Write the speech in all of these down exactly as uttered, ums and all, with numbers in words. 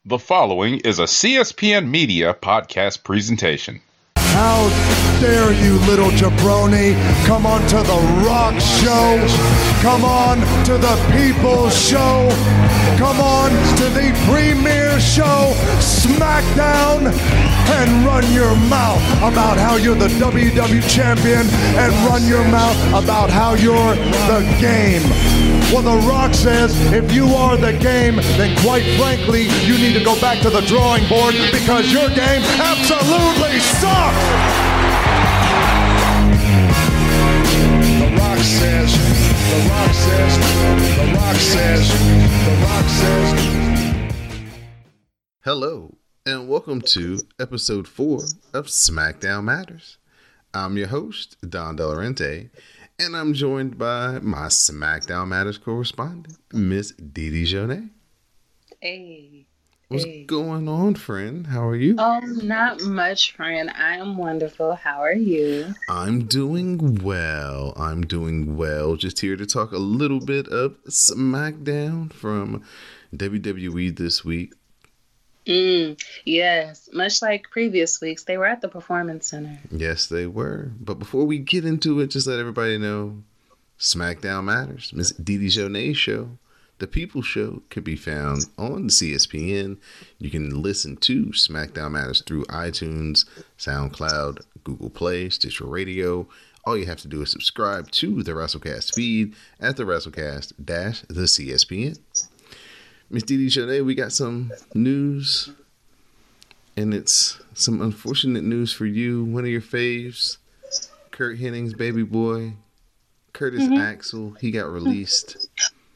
The following is a C S P N Media podcast presentation. How dare you, little jabroni, come on to the Rock Show, come on to the People's Show, come on to the premier show, SmackDown, and run your mouth about how you're the W W E champion and run your mouth about how you're the game. Well, The Rock says if you are the game, then quite frankly, you need to go back to the drawing board because your game absolutely sucks. The Rock says, The Rock says, The Rock says, The Rock says. Hello, and welcome to episode four of SmackDown Matters. I'm your host, Don Delarente, and I'm joined by my SmackDown Matters correspondent, Miss Didi Jonay. Hey. What's hey. going on, friend? How are you? Oh, not much, friend. I am wonderful. How are you? I'm doing well. I'm doing well. Just here to talk a little bit of SmackDown from W W E this week. Mm, yes, much like previous weeks, they were at the Performance Center. Yes, they were. But before we get into it, just let everybody know, SmackDown Matters, Miss Didi Jonay's show, The People Show, can be found on C S P N. You can listen to SmackDown Matters through iTunes, SoundCloud, Google Play, Stitcher Radio. All you have to do is subscribe to the WrestleCast feed at the WrestleCast dash the C S P N. Miss Didi Jonay, we got some news, and it's some unfortunate news for you. One of your faves, Curt Hennig's baby boy, Curtis mm-hmm. Axel, he got released.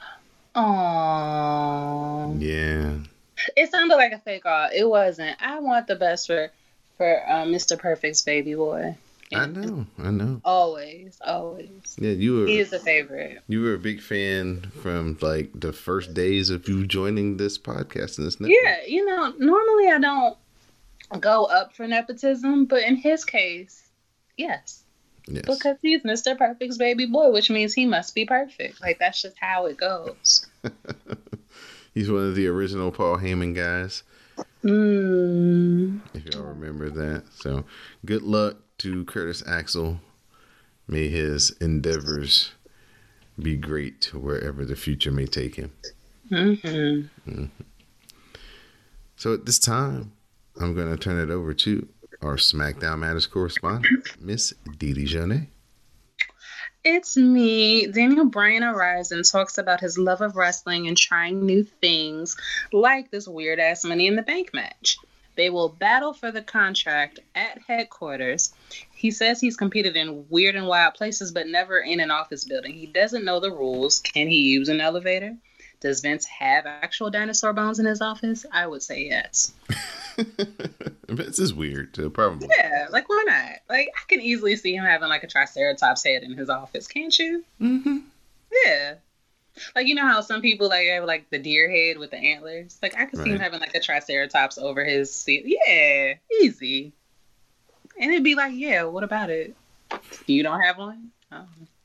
Aww. Yeah. It sounded like a fake call. It wasn't. I want the best for for uh, Mister Perfect's baby boy. I know, I know. Always, always. Yeah, you were. He is a favorite. You were a big fan from like the first days of you joining this podcast and this network. Yeah, you know, normally I don't go up for nepotism, but in his case, yes. Yes. Because he's Mister Perfect's baby boy, which means he must be perfect. Like, that's just how it goes. He's one of the original Paul Heyman guys. Mm. If y'all remember that. So, good luck to Curtis Axel. May his endeavors be great wherever the future may take him. Mm-hmm. Mm-hmm. So at this time, I'm going to turn it over to our SmackDown Matters correspondent, Miss Didi Jonay. It's me. Daniel Bryan arrives and talks about his love of wrestling and trying new things, like this weird-ass Money in the Bank match. They will battle for the contract at headquarters. He says he's competed in weird and wild places, but never in an office building. He doesn't know the rules. Can he use an elevator? Does Vince have actual dinosaur bones in his office? I would say yes. Vince is weird, too, probably. Yeah, like, why not? Like, I can easily see him having, like, a Triceratops head in his office, can't you? Mm-hmm. Yeah. Like, you know how some people, like, have, like, the deer head with the antlers? Like, I could see right. him having, like, a Triceratops over his seat. Yeah, easy. And it'd be like, yeah, what about it? You don't have one? Oh.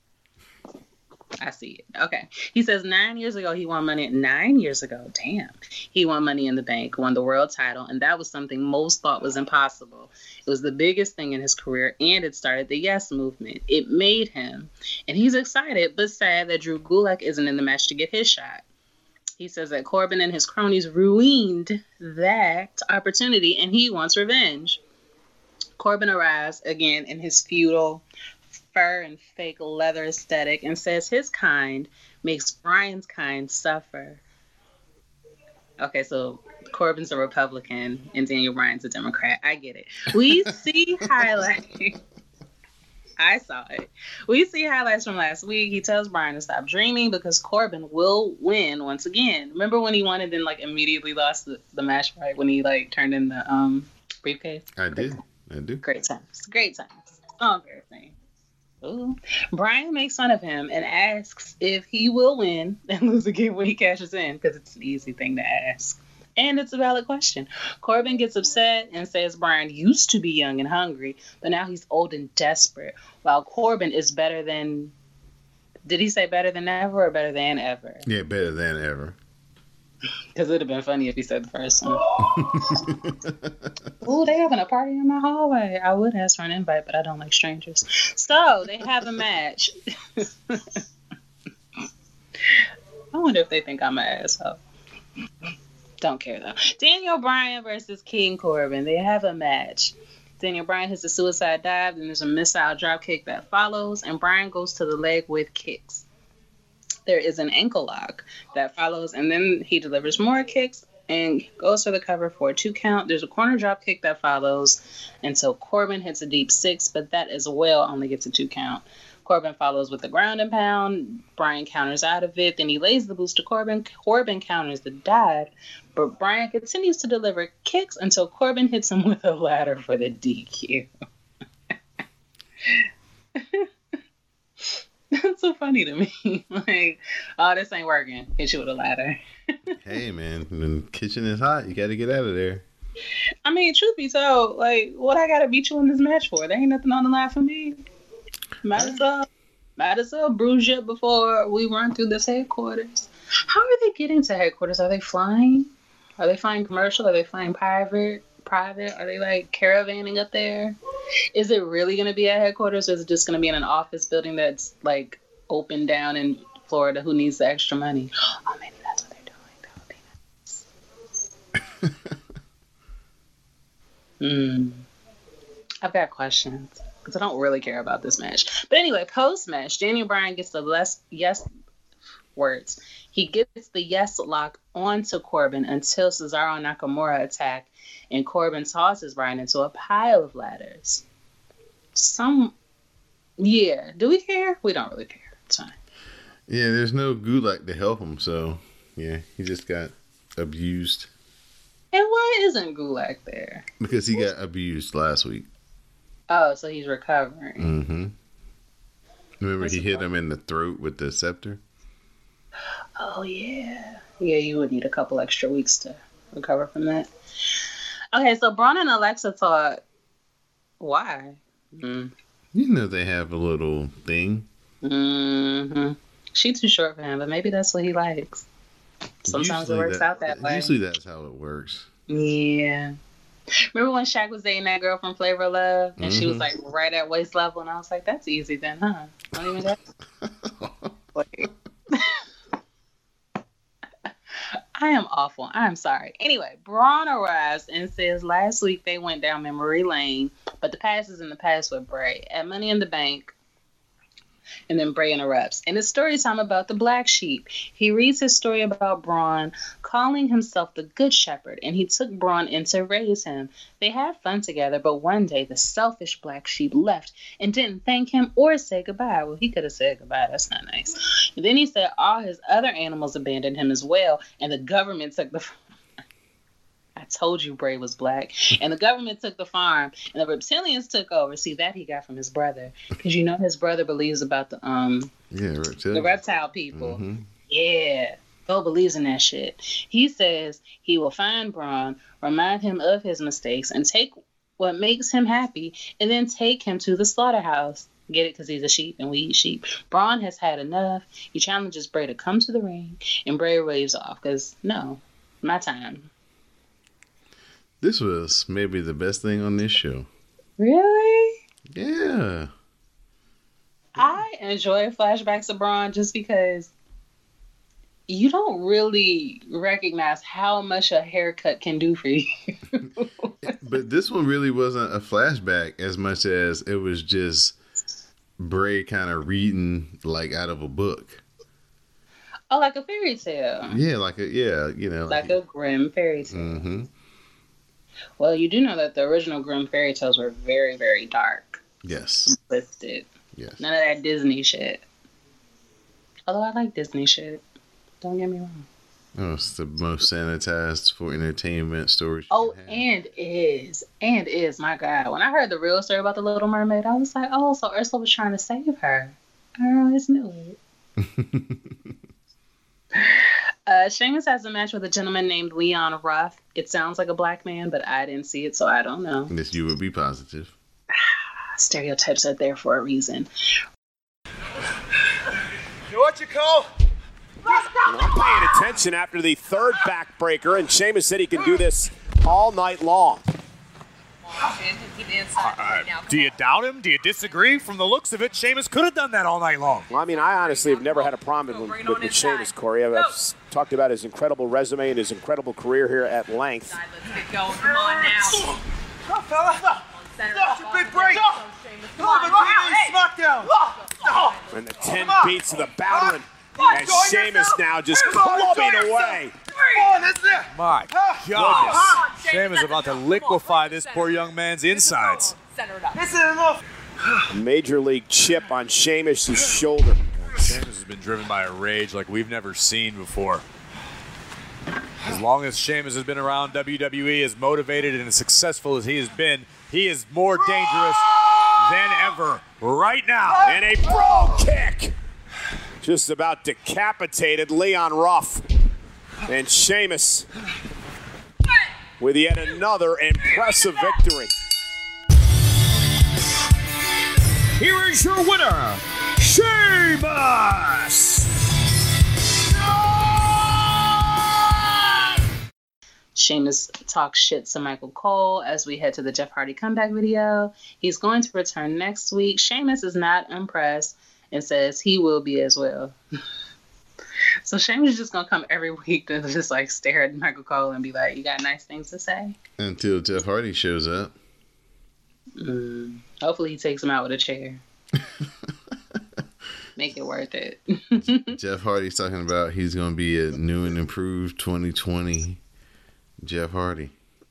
I see it. Okay. He says nine years ago he won money. Nine years ago, damn. He won Money in the Bank, won the world title, and that was something most thought was impossible. It was the biggest thing in his career, and it started the Yes movement. It made him. And he's excited, but sad that Drew Gulak isn't in the match to get his shot. He says that Corbin and his cronies ruined that opportunity, and he wants revenge. Corbin arrives again in his feudal fur and fake leather aesthetic and says his kind makes Bryan's kind suffer. Okay, so Corbin's a Republican and Daniel Bryan's a Democrat. I get it. We see highlights. I saw it. We see highlights from last week. He tells Bryan to stop dreaming because Corbin will win once again. Remember when he won and then like immediately lost the, the match, right? When he like turned in the um briefcase? I did. I do. Great times. Great times. Oh, embarrassing. Ooh. Bryan makes fun of him and asks if he will win and lose again when he cashes in, because it's an easy thing to ask. And it's a valid question. Corbin gets upset and says Bryan used to be young and hungry, but now he's old and desperate, while Corbin is better than... Did he say better than ever or better than ever? Yeah, better than ever. Because it would have been funny if he said the first one. Ooh, they having a party in my hallway. I would ask for an invite, but I don't like strangers. So they have a match. I wonder if they think I'm an asshole. Don't care though. Daniel Bryan versus King Corbin. They have a match. Daniel Bryan hits a suicide dive, then there's a missile drop kick that follows, and Bryan goes to the leg with kicks. There is an ankle lock that follows, and then he delivers more kicks and goes for the cover for a two count. There's a corner drop kick that follows until Corbin hits a deep six, but that as well only gets a two count. Corbin follows with a ground and pound. Bryan counters out of it. Then he lays the boost to Corbin. Corbin counters the dive, but Bryan continues to deliver kicks until Corbin hits him with a ladder for the D Q. That's so funny to me. Like, oh, this ain't working. Hit you with a ladder. Hey, man, the kitchen is hot. You got to get out of there. I mean, truth be told, like, what I got to beat you in this match for? There ain't nothing on the line for me. Might as well, might as well bruise you before we run through this headquarters. How are they getting to headquarters? Are they flying? Are they flying commercial? Are they flying private? Private? Are they like caravanning up there? Is it really going to be at headquarters, or is it just going to be in an office building that's like open down in Florida? Who needs the extra money? Oh, maybe that's what they're doing. That would be nice. Hmm. I've got questions. Because I don't really care about this match. But anyway, post-match, Daniel Bryan gets the less yes words. He gets the yes lock onto Corbin until Cesaro and Nakamura attack, and Corbin tosses Bryan into a pile of ladders. Some, yeah. Do we care? We don't really care. It's fine. Yeah, there's no Gulak to help him, so yeah, he just got abused. And why isn't Gulak there? Because he got abused last week. Oh, so he's recovering. Mm-hmm. Remember What's he hit point? him in the throat with the scepter? Oh, yeah. Yeah, you would need a couple extra weeks to recover from that. Okay, so Braun and Alexa talk. Why? Mm. You know they have a little thing. Mm-hmm. She's too short for him, but maybe that's what he likes. Sometimes Usually it works that, out that way. Usually that's how it works. Yeah. Remember when Shaq was dating that girl from Flavor of Love, and mm-hmm. she was like right at waist level, and I was like, "That's easy then, huh?" Don't even got. Like, I am awful. I'm sorry. Anyway, Braun arrives and says last week they went down memory lane, but the past is in the past with Bray at Money in the Bank. And then Bray interrupts. And it's story time about the black sheep. He reads his story about Braun calling himself the Good Shepherd, and he took Braun in to raise him. They had fun together, but one day the selfish black sheep left and didn't thank him or say goodbye. Well, he could have said goodbye. That's not nice. And then he said all his other animals abandoned him as well, and the government took the... I told you Bray was black. And the government took the farm, and the reptilians took over. See, that he got from his brother. Because you know his brother believes about the um yeah, the reptile people. Mm-hmm. Yeah. Bo believes in that shit. He says he will find Braun, remind him of his mistakes, and take what makes him happy, and then take him to the slaughterhouse. Get it? Because he's a sheep and we eat sheep. Braun has had enough. He challenges Bray to come to the ring, and Bray waves off because, no, my time. This was maybe the best thing on this show. Really? Yeah. I enjoy flashbacks of Braun just because you don't really recognize how much a haircut can do for you. But this one really wasn't a flashback as much as it was just Bray kind of reading like out of a book. Oh, like a fairy tale. Yeah, like a, yeah, you know. Like, like a grim fairy tale. Mm-hmm. Well, you do know that the original Grimm fairy tales were very, very dark. Yes. Twisted. Yes. None of that Disney shit. Although I like Disney shit. Don't get me wrong. Oh, it's the most sanitized for entertainment story. Oh, and is. And is, my God. When I heard the real story about the Little Mermaid, I was like, oh, so Ursula was trying to save her. I always knew it. Uh, Sheamus has a match with a gentleman named Leon Ruff. It sounds like a black man, but I didn't see it, so I don't know. This you would be positive. Stereotypes are there for a reason. You know what you call? I'm paying attention after the third backbreaker, and Sheamus said he can do this all night long. Uh, do you doubt him? Do you disagree? From the looks of it, Sheamus could have done that all night long. Well, I mean, I honestly have never had a problem with, with, with Sheamus, Corey. I've, I've talked about his incredible resume and his incredible career here at length. Let's get going. Come on now. Come on, fella. That's a big break. Come on, SmackDown. And the ten beats of the Bowden. And Sheamus now just clubbing away. My goodness. Sheamus is about to liquefy this poor young man's insides. Major League chip on Sheamus' shoulder. Sheamus has been driven by a rage like we've never seen before. As long as Sheamus has been around W W E, as motivated and as successful as he has been, he is more dangerous than ever right now. And a bro kick. Just about decapitated Leon Ruff. And Sheamus with yet another impressive victory. Here is your winner, Sheamus! Sheamus talks shit to Michael Cole as we head to the Jeff Hardy comeback video. He's going to return next week. Sheamus is not impressed and says he will be as well. So Sheamus is just going to come every week to just like stare at Michael Cole and be like, you got nice things to say? Until Jeff Hardy shows up. Mm, hopefully he takes him out with a chair. Make it worth it. Jeff Hardy's talking about he's going to be a new and improved twenty twenty Jeff Hardy.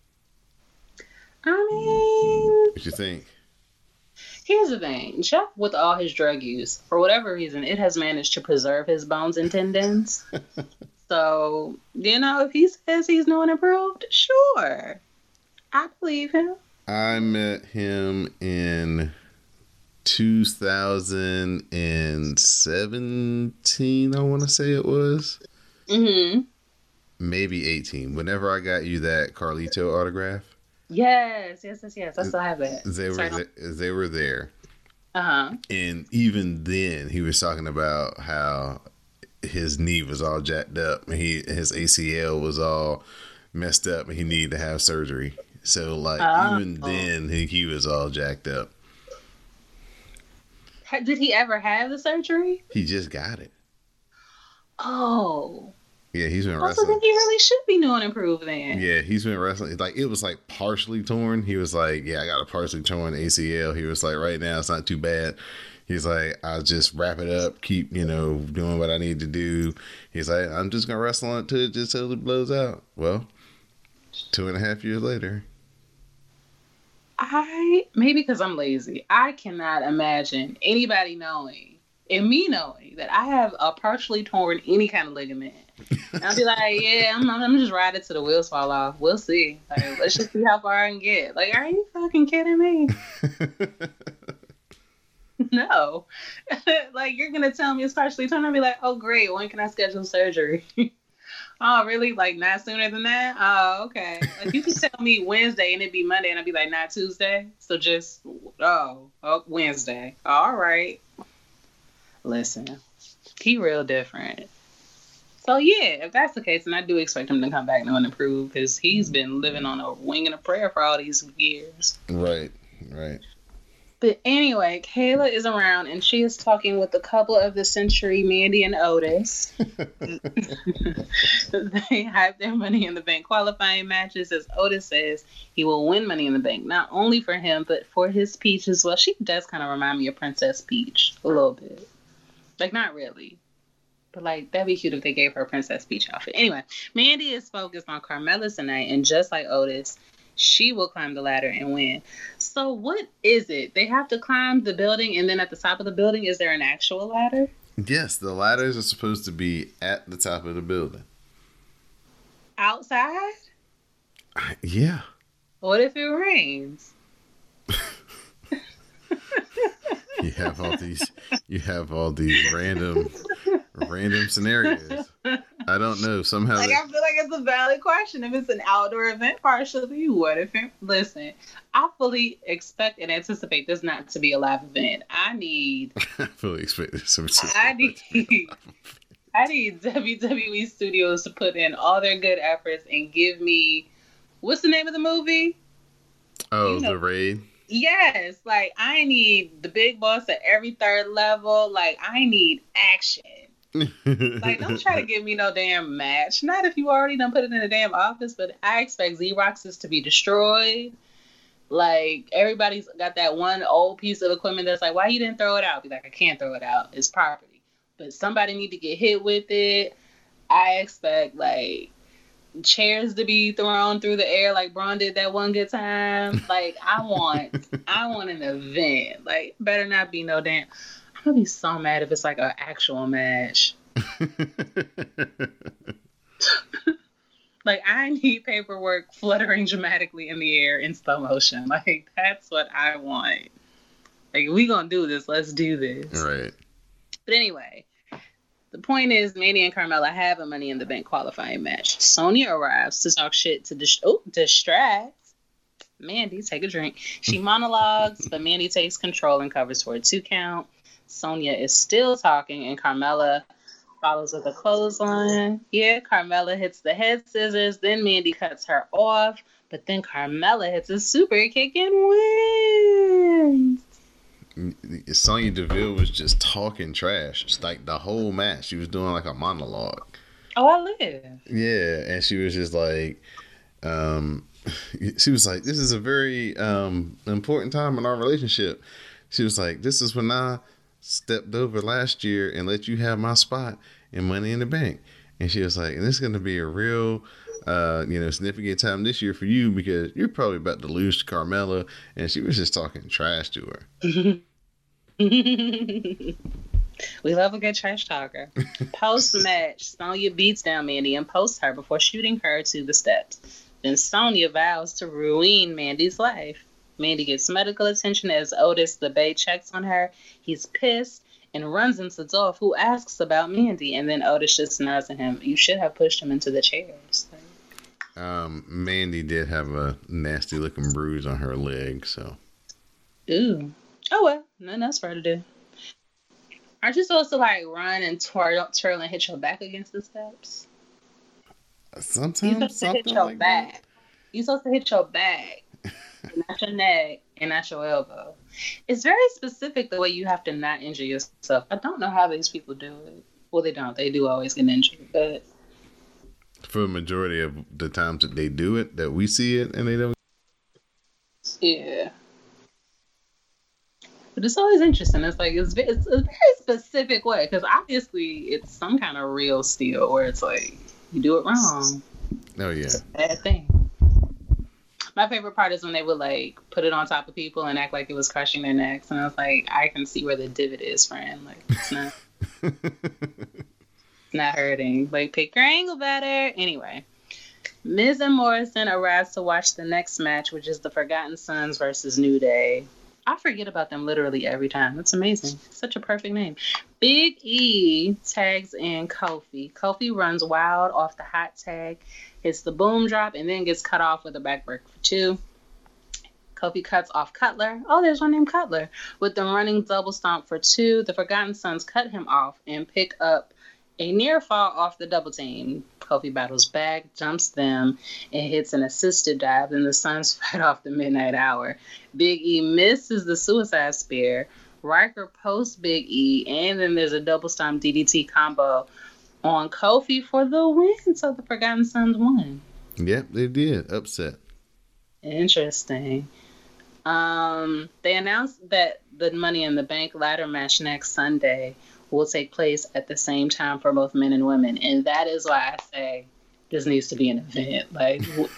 I mean, what you think? Here's the thing. Jeff, with all his drug use, for whatever reason, it has managed to preserve his bones and tendons. So, you know, if he says he's new and improved, sure. I believe him. I met him in two thousand seventeen, I want to say it was. Mm-hmm. Maybe eighteen. Whenever I got you that Carlito autograph. Yes, yes, yes, yes. I still have it. They were th- they were there. Uh-huh. And even then, he was talking about how his knee was all jacked up and he his A C L was all messed up and he needed to have surgery. So, like, oh. even then, he, he was all jacked up. Did he ever have the surgery? He just got it. Oh. Yeah, he's been also, wrestling. Then he really should be new and improved then. Yeah, he's been wrestling. Like, it was like partially torn. He was like, yeah, I got a partially torn A C L. He was like, right now, it's not too bad. He's like, I'll just wrap it up, keep, you know, doing what I need to do. He's like, I'm just going to wrestle on it till it just till it blows out. Well, two and a half years later. I, maybe because I'm lazy, I cannot imagine anybody knowing, and me knowing, that I have a partially torn any kind of ligament. And I'll be like, yeah, I'm, I'm just riding till the wheels fall off. We'll see. Like, let's just see how far I can get. Like, are you fucking kidding me? No. Like, you're going to tell me it's partially torn. I'll be like, oh, great. When can I schedule surgery? Oh, really? Like, not sooner than that? Oh, okay. Like, you could tell me Wednesday and it'd be Monday and I'd be like, not Tuesday? So just, oh, oh Wednesday. All right. Listen, he real different. So, yeah, if that's the case, then I do expect him to come back new and improve because he's been living on a wing and a prayer for all these years. Right, right. But anyway, Kayla is around and she is talking with the couple of the century, Mandy and Otis. They have their Money in the Bank qualifying matches, as Otis says he will win Money in the Bank, not only for him, but for his Peach as well. She does kind of remind me of Princess Peach a little bit. Like, not really. But, like, that'd be cute if they gave her a Princess Peach outfit. Anyway, Mandy is focused on Carmella tonight, and just like Otis, she will climb the ladder and win. So what is it? They have to climb the building, and then at the top of the building, is there an actual ladder? Yes, the ladders are supposed to be at the top of the building. Outside? Yeah. What if it rains? You have all these. You have all these random, random scenarios. I don't know. Somehow, like, they... I feel like it's a valid question. If it's an outdoor event, partially, what if it? Listen, I fully expect and anticipate this not to be a live event. I need. I fully expect this. I need. I need W W E Studios to put in all their good efforts and give me, what's the name of the movie? Oh, you know, The Raid? Yes. Like, I need the big boss at every third level. Like, I need action. Like, don't try to give me no damn match. Not if you already done put it in a damn office, but I expect Xeroxes to be destroyed. Like, everybody's got that one old piece of equipment that's like, why you didn't throw it out? Be like, I can't throw it out. It's property. But somebody need to get hit with it. I expect, like, chairs to be thrown through the air like Braun did that one good time. Like, I want, I want an event. Like, better not be no damn. I'm gonna be so mad if it's like an actual match. Like, I need paperwork fluttering dramatically in the air in slow motion. Like, that's what I want. Like, we gonna do this. Let's do this. Right. But anyway, the point is, Mandy and Carmella have a Money in the Bank qualifying match. Sonya arrives to talk shit to dis- oh, distract Mandy. Take a drink. She monologues, but Mandy takes control and covers for a two count. Sonya is still talking, and Carmella follows with a clothesline. Yeah, Carmella hits the head scissors. Then Mandy cuts her off, but then Carmella hits a super kick and wins. Sonya Deville was just talking trash, just like the whole match. She was doing like a monologue. Oh, I live. Yeah, and she was just like, um, she was like, "This is a very um important time in our relationship." She was like, "This is when I stepped over last year and let you have my spot in Money in the Bank." And she was like, "And this is going to be a real, uh, you know, significant time this year for you because you're probably about to lose to Carmella." And she was just talking trash to her. We love a good trash talker. Post match, Sonya beats down Mandy and posts her before shooting her to the steps. Then Sonya vows to ruin Mandy's life. Mandy gets medical attention as Otis the Bay checks on her. He's pissed and runs into Dolph, who asks about Mandy, and then Otis just snarls at him. You should have pushed him into the chairs. Um, Mandy did have a nasty looking bruise on her leg, so. Ooh. Oh well, nothing else for her to do. Aren't you supposed to like run and twirl, twirl and hit your back against the steps? Sometimes You're supposed to hit your like back. that. You're supposed to hit your back, not your neck, and not your elbow. It's very specific the way you have to not injure yourself. I don't know how these people do it. Well, they don't. They do always get injured, but for the majority of the times that they do it, that we see it, and they don't. Yeah. But it's always interesting. It's like, it's, it's a very specific way. Because obviously, it's some kind of real steel where it's like, you do it wrong. Oh, yeah. It's a bad thing. My favorite part is when they would, like, put it on top of people and act like it was crushing their necks. And I was like, I can see where the divot is, friend. Like, it's not, it's not hurting. Like, pick your angle better. Anyway. Miz and Morrison arrives to watch the next match, which is the Forgotten Sons versus New Day. I forget about them literally every time. That's amazing. Such a perfect name. Big E tags in Kofi. Kofi runs wild off the hot tag, hits the boom drop, and then gets cut off with a backbreaker for two. Kofi cuts off Cutler. Oh, there's one named Cutler. With the running double stomp for two, the Forgotten Sons cut him off and pick up a near fall off the double team. Kofi battles back, jumps them, and hits an assisted dive. Then the Suns fight off the Midnight Hour. Big E misses the Suicide Spear. Riker posts Big E, and then there's a double stomp D D T combo on Kofi for the win. So the Forgotten Sons won. Yep, they did. Upset. Interesting. Um, they announced that the Money in the Bank ladder match next Sunday will take place at the same time for both men and women. And that is why I say this needs to be an event. Like,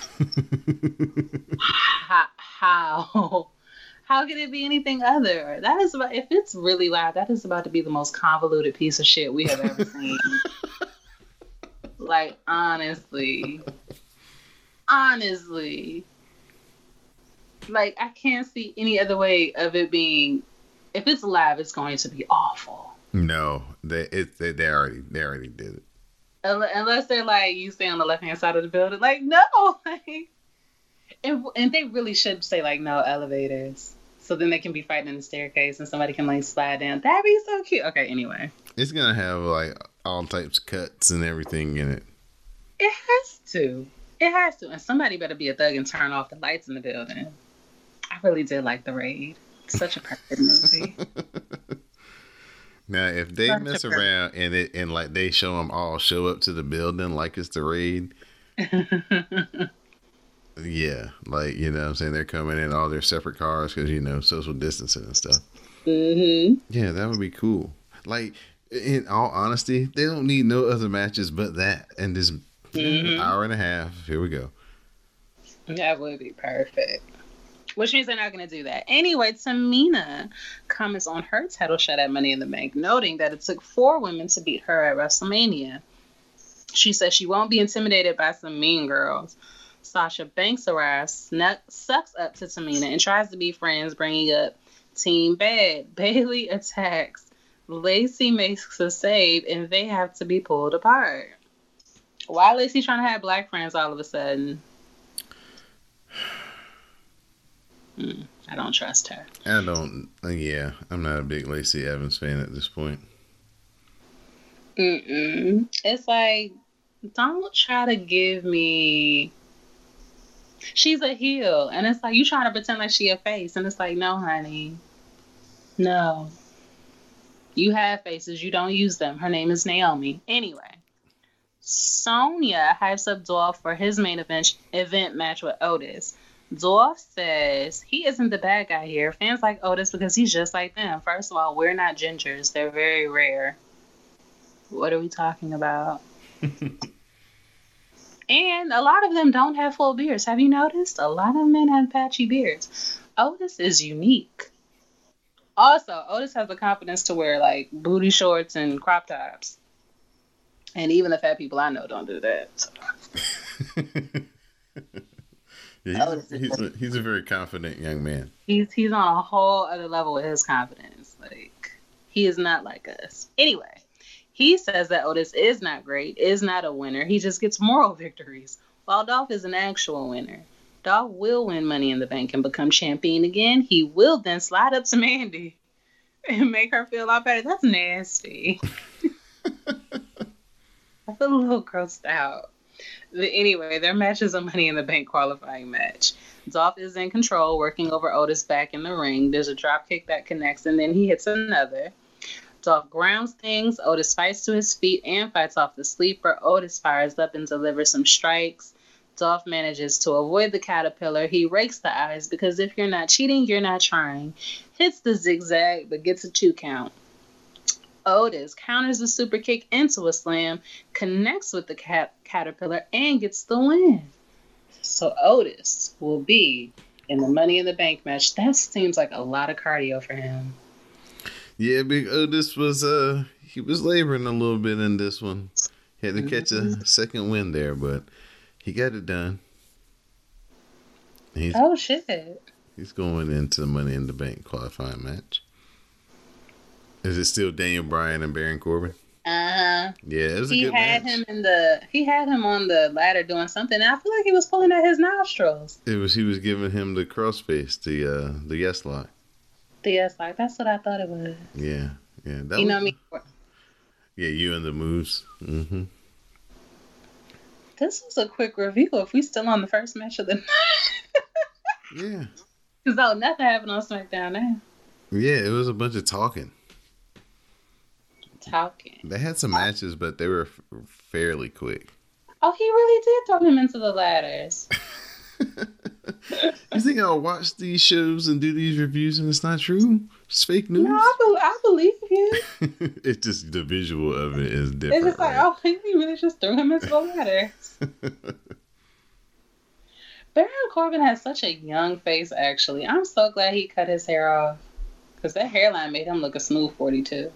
how, how, how can it be anything other? That is about, if it's really live, that is about to be the most convoluted piece of shit we have ever seen. Like, honestly. Honestly. Like, I can't see any other way of it being, if it's live, it's going to be awful. No, they it they, they already they already did it. Unless they're like, you stay on the left hand side of the building, like no, like, and and they really should say like no elevators, so then they can be fighting in the staircase and somebody can like slide down. That'd be so cute. Okay, anyway, it's gonna have like all types of cuts and everything in it. It has to. It has to. And somebody better be a thug and turn off the lights in the building. I really did like The Raid. It's such a perfect movie. Now, if they Such mess a perfect- around and it and like they show them all show up to the building like it's The Raid, yeah, like, you know what I'm saying, they're coming in all their separate cars because, you know, social distancing and stuff. Mm-hmm. Yeah, that would be cool. Like, in all honesty, they don't need no other matches but that. And this Mhm. hour and a half, here we go. That would be perfect. Which means they're not going to do that. Anyway, Tamina comments on her title shot at Money in the Bank, noting that it took four women to beat her at WrestleMania. She says she won't be intimidated by some mean girls. Sasha Banks arrives, snuck, sucks up to Tamina, and tries to be friends, bringing up Team Bad. Bailey attacks. Lacey makes a save, and they have to be pulled apart. Why Lacey trying to have black friends all of a sudden? Hmm, I don't trust her. I don't, yeah, I'm not a big Lacey Evans fan at this point. Mm-mm. It's like, don't try to give me... She's a heel, and it's like, you trying to pretend like she a face, and it's like, no, honey. No. You have faces, you don't use them. Her name is Naomi. Anyway. Sonya hypes up Dolph for his main event, event match with Otis. Dolph says he isn't the bad guy here. Fans like Otis because he's just like them. First of all, we're not gingers. They're very rare. What are we talking about? And a lot of them don't have full beards. Have you noticed? A lot of men have patchy beards. Otis is unique. Also, Otis has the confidence to wear like booty shorts and crop tops. And even the fat people I know don't do that. So. Yeah, he's, a, he's, a, he's a very confident young man. He's he's on a whole other level with his confidence. Like, he is not like us. Anyway, he says that Otis is not great, is not a winner. He just gets moral victories, while Dolph is an actual winner. Dolph will win Money in the Bank and become champion again. He will then slide up to Mandy and make her feel a lot better. That's nasty. I feel a little grossed out. But anyway, their match is a Money in the Bank qualifying match. Dolph is in control, working over Otis back in the ring. There's a drop kick that connects, and then he hits another. Dolph grounds things. Otis fights to his feet and fights off the sleeper. Otis fires up and delivers some strikes. Dolph manages to avoid the caterpillar. He rakes the eyes because if you're not cheating, you're not trying. Hits the zigzag, but gets a two count. Otis counters the super kick into a slam, connects with the cat- caterpillar, and gets the win. So Otis will be in the Money in the Bank match. That seems like a lot of cardio for him. Yeah, Big Otis was uh he was laboring a little bit in this one. He had to catch Mm-hmm. a second win there, but he got it done. He's, Oh shit! he's going into the Money in the Bank qualifying match. Is it still Daniel Bryan and Baron Corbin? Uh huh. Yeah, it was a He good had match. him in the. He had him on the ladder doing something. And I feel like he was pulling at his nostrils. It was he was giving him the crossface, the uh the yes lock. Yes, like that's what I thought it was. Yeah, yeah. That You was, know me. Yeah, you and the moves. Mm-hmm. This was a quick review. If we still on the first match of the night, Yeah, because oh, nothing happened on SmackDown now. yeah. It was a bunch of talking. Talking. They had some matches, but they were f- fairly quick. Oh, he really did throw him into the ladders. You think I'll watch these shows and do these reviews and it's not true? It's fake news. No, I, be- I believe you. It's just the visual of it is It's different. just like, right? oh, he really just threw him into the ladders. Baron Corbin has such a young face, actually. I'm so glad he cut his hair off. Because that hairline made him look a smooth forty-two.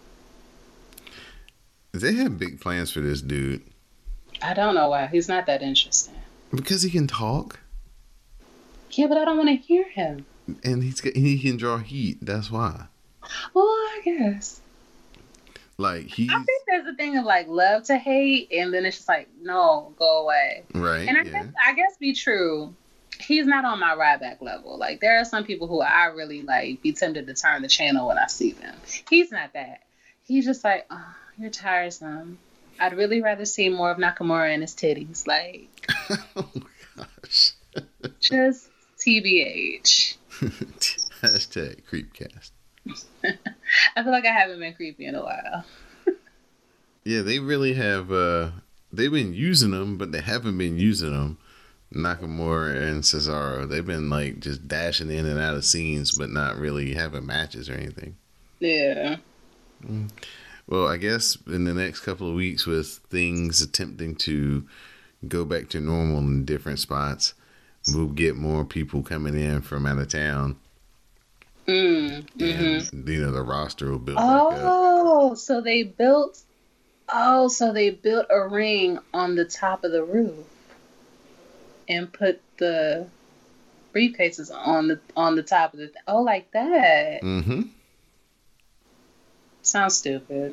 They have big plans for this dude I don't know why. He's not that interesting. because he can talk Yeah, but I don't want to hear him. and he's got, he can draw heat. That's why. Well, I guess. Like he I think there's a thing of like love to hate, and then it's just like, no, go away. right. And I yeah. guess, I guess be true. He's not on my Ryback level. Like, there are some people who I really like be tempted to turn the channel when I see them. He's not that. He's just like, oh, you're tiresome. I'd really rather see more of Nakamura and his titties. Like, oh gosh. Just T B H. Hashtag creepcast. I feel like I haven't been creepy in a while. Yeah, they really have. Uh, they've been using them, but they haven't been using them. Nakamura and Cesaro, they've been like just dashing in and out of scenes, but not really having matches or anything. Yeah. Mm. Well, I guess in the next couple of weeks, with things attempting to go back to normal in different spots, we'll get more people coming in from out of town. Mm, and, mm-hmm. you know, the roster will build oh, back up. Oh, so they built, oh, so they built a ring on the top of the roof and put the briefcases on the on the top of the, th- oh, like that. Mm-hmm. Sounds stupid.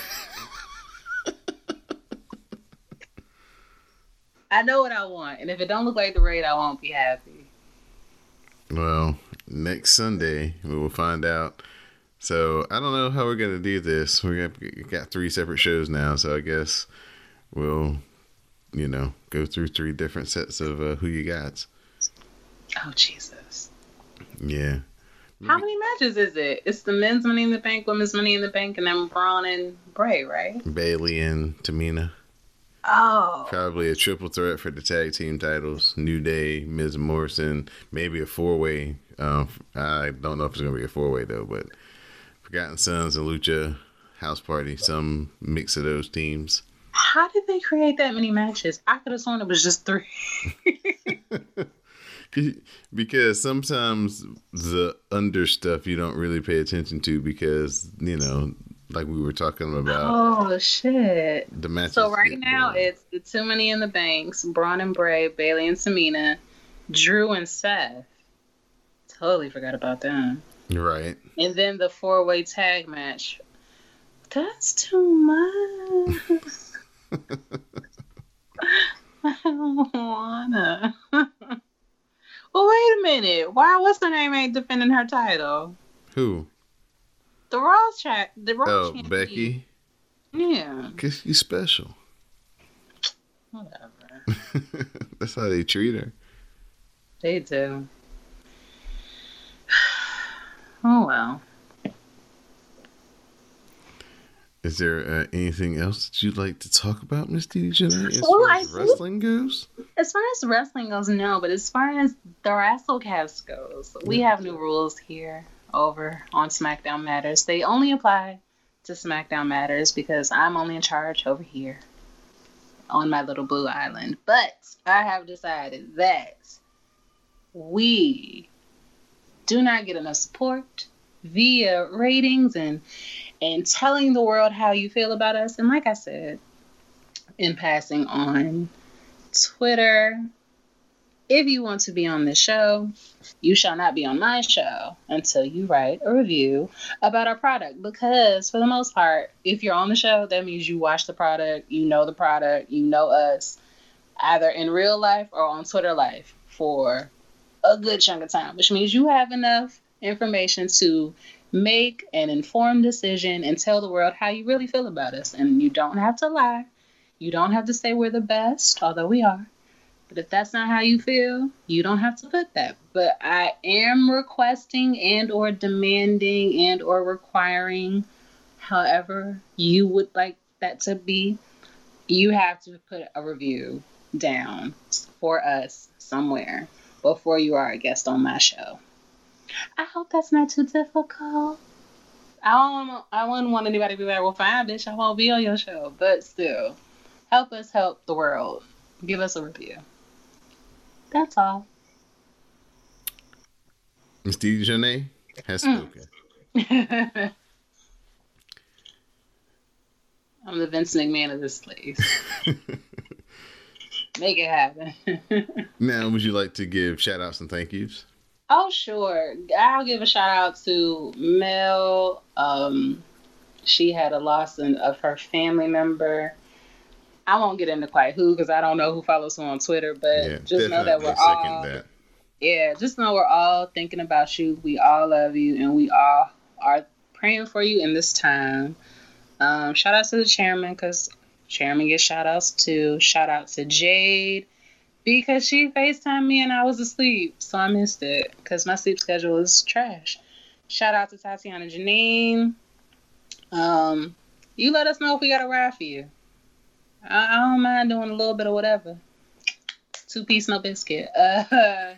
I know what I want, and if it don't look like the raid, I won't be happy. Well, next Sunday we will find out. So I don't know how we're gonna do this. We got we got three separate shows now, so I guess we'll, you know, go through three different sets of uh, who you got. Oh Jesus! Yeah. How many matches is it? It's the men's Money in the Bank, women's Money in the Bank, and then Braun and Bray, right? Bayley and Tamina. Oh. Probably a triple threat for the tag team titles. New Day, Miz Morrison, maybe a four-way. Um, I don't know if it's going to be a four-way, though, but Forgotten Sons and Lucha House Party, some mix of those teams. How did they create that many matches? I could have sworn it was just three. Because sometimes the under stuff you don't really pay attention to because, you know, like we were talking about. Oh, shit. The matches. So right now boring. It's the Too Money in the Banks, Braun and Bray, Bayley and Tamina, Drew and Seth. Totally forgot about them. Right. And then the four-way tag match. That's too much. I don't wanna. Well, wait a minute. Why? What's her name? Ain't defending her title? Who? The Raw chat. The Raw. Oh, champion. Becky. Yeah. Cause she's special. Whatever. That's how they treat her. They do. Oh well. Is there uh, anything else that you'd like to talk about, Miss D D Janae, as well, far as I wrestling goes? As far as wrestling goes, no. But as far as the WrestleCast goes, we have new rules here over on SmackDown Matters. They only apply to SmackDown Matters because I'm only in charge over here on my little blue island. But I have decided that we do not get enough support via ratings and and telling the world how you feel about us. And like I said, in passing on Twitter, if you want to be on this show, you shall not be on my show until you write a review about our product. Because for the most part, if you're on the show, that means you watch the product, you know the product, you know us, either in real life or on Twitter life for a good chunk of time, which means you have enough information to make an informed decision and tell the world how you really feel about us. And you don't have to lie. You don't have to say we're the best, although we are. But if that's not how you feel, you don't have to put that. But I am requesting and or demanding and or requiring, however you would like that to be, you have to put a review down for us somewhere before you are a guest on my show. I hope that's not too difficult. I don't want, I wouldn't want anybody to be like, well, fine, bitch, I won't be on your show. But still, help us help the world. Give us a review. That's all. Miss D D Janae has spoken. Mm. I'm the Vince McMahon of this place. Make it happen. Now, would you like to give shout outs and thank yous? Oh, sure. I'll give a shout out to Mel. Um, she had a loss in, of her family member. I won't get into quite who because I don't know who follows who on Twitter, but yeah, just know that we're all. That. Yeah, just know we're all thinking about you. We all love you, and we all are praying for you in this time. Um, shout out to the chairman because Chairman gets shout outs too. Shout out to Jade because she FaceTimed me and I was asleep, so I missed it because my sleep schedule is trash. Shout out to Tatiana Janine. Um, you let us know if we got a ride for you. I, I don't mind doing a little bit of whatever. Two piece, no biscuit. Uh,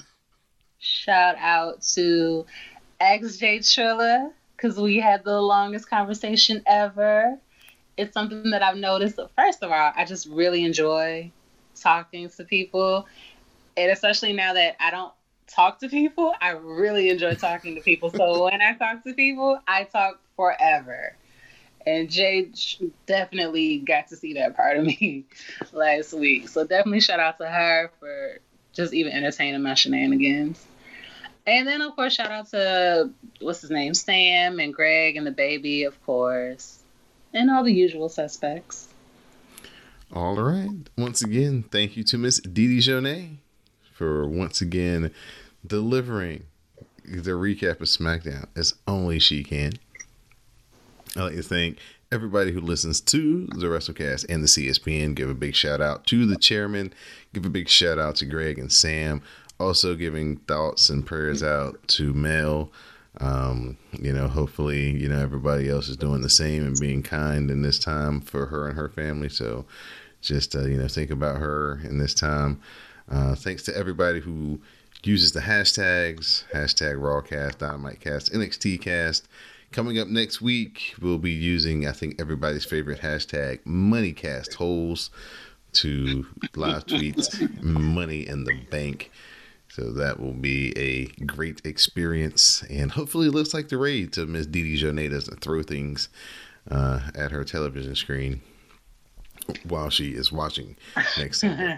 shout out to X J Trilla because we had the longest conversation ever. It's something that I've noticed. First of all, I just really enjoy talking to people. And especially now that I don't talk to people, I really enjoy talking to people. So when I talk to people, I talk forever. And Jay definitely got to see that part of me last week. So definitely shout out to her for just even entertaining my shenanigans. And then, of course, shout out to, what's his name, Sam and Greg and the baby, of course. And all the usual suspects. All right. Once again, thank you to Miss Didi Jonay for once again delivering the recap of SmackDown as only she can. I'd like to thank everybody who listens to the WrestleCast and the C S P N. Give a big shout out to the chairman. Give a big shout out to Greg and Sam. Also giving thoughts and prayers out to Mel. Um, you know, hopefully, you know, everybody else is doing the same and being kind in this time for her and her family. So just, uh, you know, think about her in this time. Uh, thanks to everybody who uses the hashtags, hashtag Rawcast, DynamiteCast, N X T Cast. Coming up next week, we'll be using, I think, everybody's favorite hashtag, MoneyCastHoles, to live tweets Money in the Bank. So that will be a great experience. And hopefully it looks like the raid so Miss Didi Jonay doesn't throw things uh, at her television screen while she is watching next Sunday.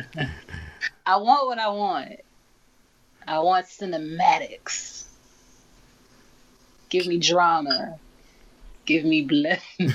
I want what I want. I want cinematics. Give me drama. Give me blood.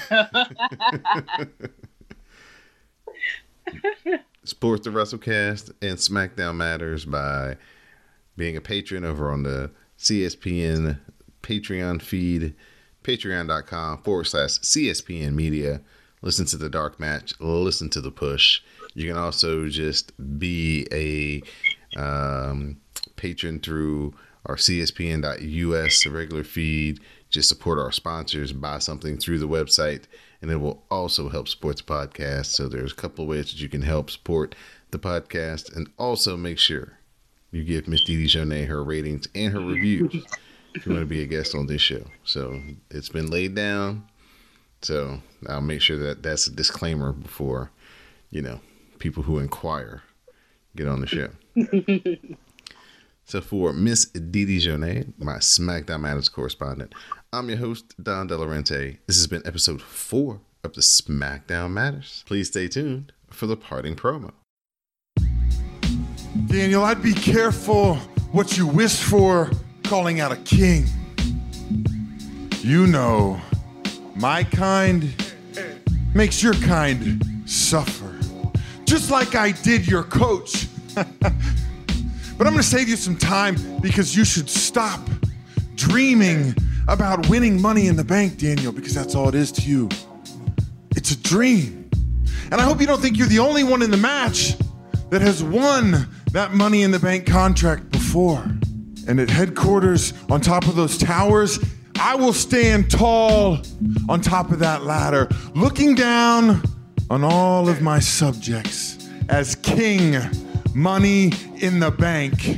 Support the WrestleCast and SmackDown Matters by being a patron over on the C S P N Patreon feed, patreon.com forward slash CSPN Media. Listen to the Dark Match. Listen to the Push. You can also just be a um, patron through our C S P N dot U S regular feed. Just support our sponsors, buy something through the website, and it will also help support the podcast. So there's a couple of ways that you can help support the podcast, and also make sure you give Miss Didi Jonay her ratings and her reviews if you want to be a guest on this show. So it's been laid down. So I'll make sure that that's a disclaimer before, you know, people who inquire get on the show. So for Miss Didi Jonay, my SmackDown Matters correspondent, I'm your host, Don Delarente. This has been episode four of the SmackDown Matters. Please stay tuned for the parting promo. Daniel, I'd be careful what you wish for calling out a king. You know, my kind makes your kind suffer. Just like I did your coach. But I'm going to save you some time because you should stop dreaming about winning Money in the Bank, Daniel, because that's all it is to you. It's a dream. And I hope you don't think you're the only one in the match that has won that Money in the Bank contract before. And at headquarters, on top of those towers, I will stand tall on top of that ladder, looking down on all of my subjects as King Money in the Bank.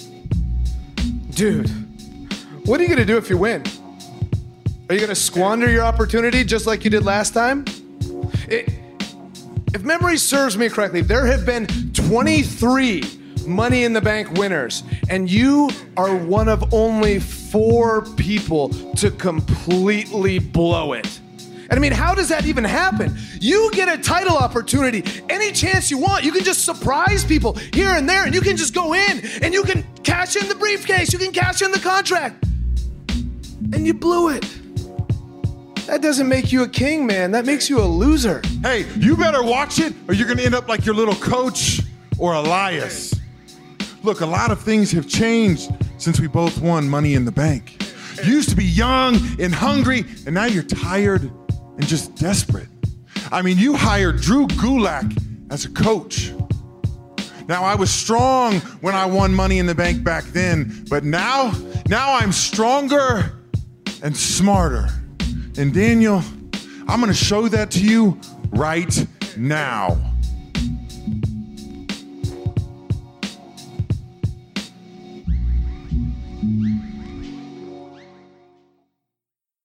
Dude, what are you going to do if you win? Are you going to squander your opportunity just like you did last time? It, if memory serves me correctly, there have been twenty-three Money in the Bank winners, and you are one of only four people to completely blow it. And I mean, how does that even happen? You get a title opportunity any chance you want. You can just surprise people here and there, and you can just go in and you can cash in the briefcase. You can cash in the contract. And you blew it. That doesn't make you a king, man. That makes you a loser. Hey, you better watch it or you're going to end up like your little coach or Elias. Look, a lot of things have changed since we both won Money in the Bank. You used to be young and hungry, and now you're tired and just desperate. I mean, you hired Drew Gulak as a coach. Now, I was strong when I won Money in the Bank back then, but now, now I'm stronger and smarter. And Daniel, I'm gonna show that to you right now.